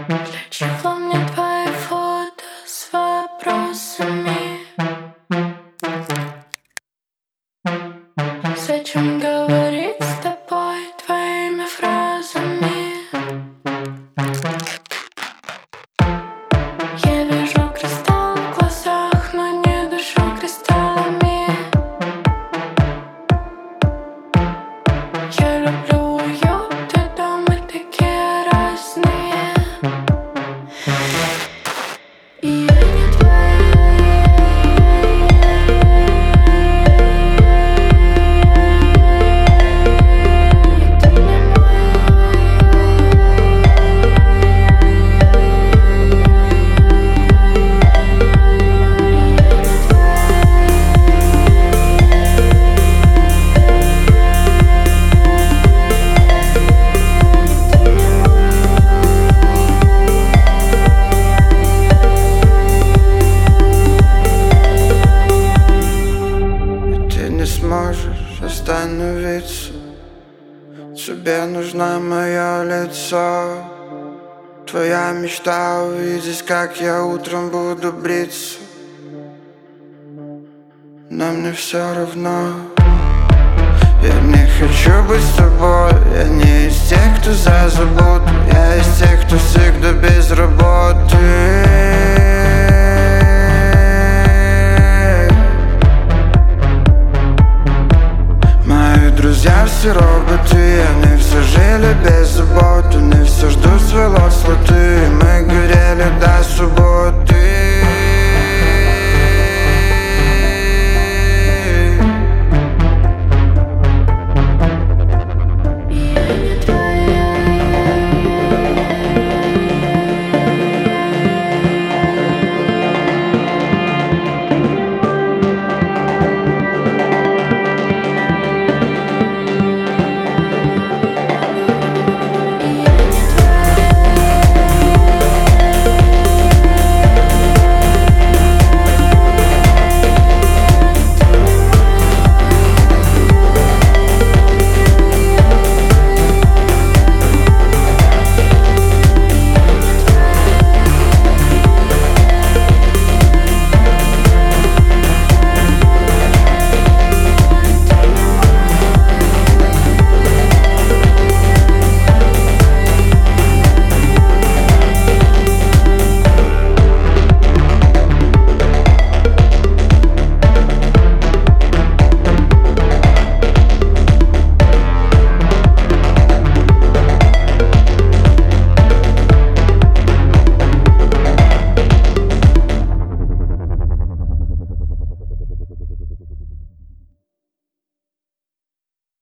Для чего мне твои фото с вопросами? Зачем говорить с тобой твоими фразами? Я вижу кристалл в глазах, но не дышу кристаллами. Я люблю уют и дом, мы такие разные. И я не твоя, ты не сможешь остановиться. Тебе нужно мое лицо. Твоя мечта увидеть, как я утром буду бриться. Но мне все равно. Я не хочу быть с тобой. Я не из тех, кто за заботу. Я из